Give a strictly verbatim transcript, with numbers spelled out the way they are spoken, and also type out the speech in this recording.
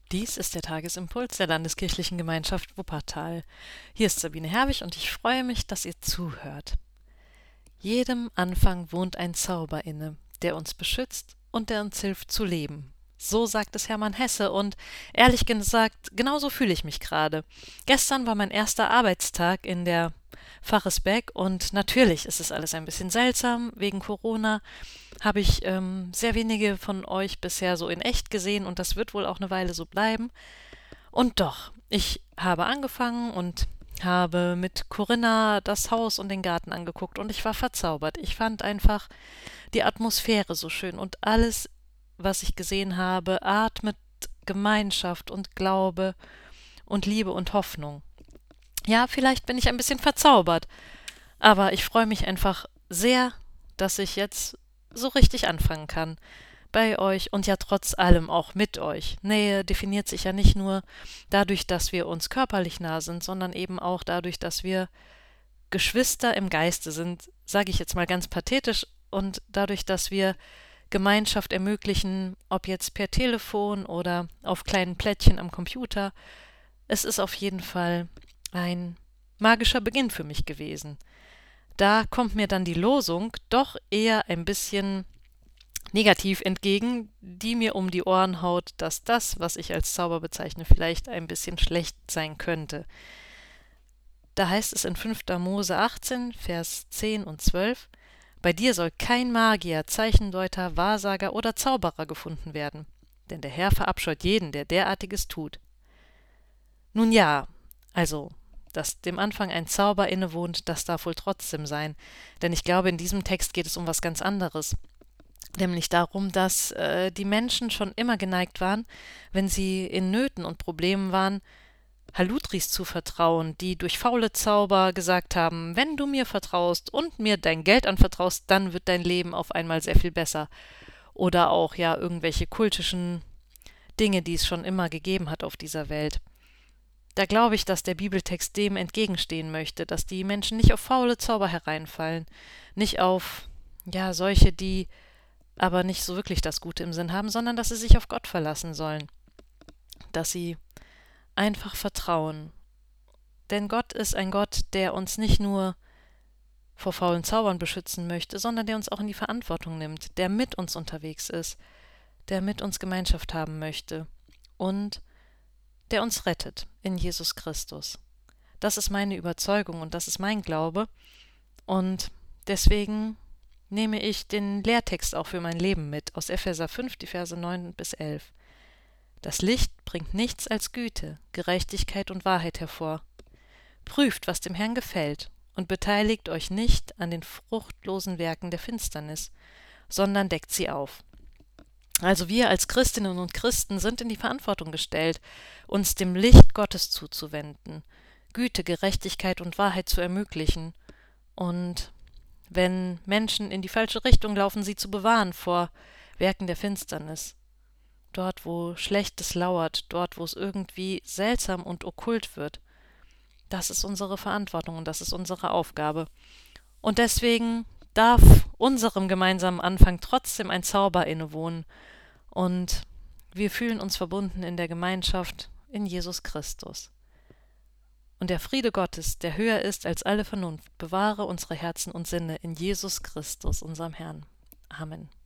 Dies ist der Tagesimpuls der Landeskirchlichen Gemeinschaft Wuppertal. Hier ist Sabine Herwig und ich freue mich, dass ihr zuhört. Jedem Anfang wohnt ein Zauber inne, der uns beschützt und der uns hilft zu leben. So sagt es Hermann Hesse und ehrlich gesagt, genauso fühle ich mich gerade. Gestern war mein erster Arbeitstag in der Pfarres Beck und natürlich ist es alles ein bisschen seltsam. Wegen Corona habe ich ähm, sehr wenige von euch bisher so in echt gesehen und das wird wohl auch eine Weile so bleiben. Und doch, ich habe angefangen und habe mit Corinna das Haus und den Garten angeguckt und ich war verzaubert. Ich fand einfach die Atmosphäre so schön und alles, was ich gesehen habe, atmet Gemeinschaft und Glaube und Liebe und Hoffnung. Ja, vielleicht bin ich ein bisschen verzaubert, aber ich freue mich einfach sehr, dass ich jetzt so richtig anfangen kann bei euch und ja trotz allem auch mit euch. Nähe definiert sich ja nicht nur dadurch, dass wir uns körperlich nah sind, sondern eben auch dadurch, dass wir Geschwister im Geiste sind, sage ich jetzt mal ganz pathetisch, und dadurch, dass wir Gemeinschaft ermöglichen, ob jetzt per Telefon oder auf kleinen Plättchen am Computer. Es ist auf jeden Fall ein magischer Beginn für mich gewesen. Da kommt mir dann die Losung doch eher ein bisschen negativ entgegen, die mir um die Ohren haut, dass das, was ich als Zauber bezeichne, vielleicht ein bisschen schlecht sein könnte. Da heißt es in fünfter Mose achtzehn, Vers zehn und zwölf: Bei dir soll kein Magier, Zeichendeuter, Wahrsager oder Zauberer gefunden werden, denn der Herr verabscheut jeden, der derartiges tut. Nun ja, also, dass dem Anfang ein Zauber innewohnt, das darf wohl trotzdem sein, denn ich glaube, in diesem Text geht es um was ganz anderes. Nämlich darum, dass äh, die Menschen schon immer geneigt waren, wenn sie in Nöten und Problemen waren, Halutris zu vertrauen, die durch faule Zauber gesagt haben, wenn du mir vertraust und mir dein Geld anvertraust, dann wird dein Leben auf einmal sehr viel besser. Oder auch ja irgendwelche kultischen Dinge, die es schon immer gegeben hat auf dieser Welt. Da glaube ich, dass der Bibeltext dem entgegenstehen möchte, dass die Menschen nicht auf faule Zauber hereinfallen, nicht auf, ja, solche, die aber nicht so wirklich das Gute im Sinn haben, sondern dass sie sich auf Gott verlassen sollen, dass sie einfach vertrauen. Denn Gott ist ein Gott, der uns nicht nur vor faulen Zaubern beschützen möchte, sondern der uns auch in die Verantwortung nimmt, der mit uns unterwegs ist, der mit uns Gemeinschaft haben möchte und der uns rettet in Jesus Christus. Das ist meine Überzeugung und das ist mein Glaube und deswegen nehme ich den Lehrtext auch für mein Leben mit, aus Epheser fünf, die Verse neun bis elf. Das Licht bringt nichts als Güte, Gerechtigkeit und Wahrheit hervor. Prüft, was dem Herrn gefällt, und beteiligt euch nicht an den fruchtlosen Werken der Finsternis, sondern deckt sie auf. Also wir als Christinnen und Christen sind in die Verantwortung gestellt, uns dem Licht Gottes zuzuwenden, Güte, Gerechtigkeit und Wahrheit zu ermöglichen und wenn Menschen in die falsche Richtung laufen, sie zu bewahren vor Werken der Finsternis. Dort, wo Schlechtes lauert, dort, wo es irgendwie seltsam und okkult wird. Das ist unsere Verantwortung und das ist unsere Aufgabe. Und deswegen darf unserem gemeinsamen Anfang trotzdem ein Zauber innewohnen. Und wir fühlen uns verbunden in der Gemeinschaft in Jesus Christus. Und der Friede Gottes, der höher ist als alle Vernunft, bewahre unsere Herzen und Sinne in Jesus Christus, unserem Herrn. Amen.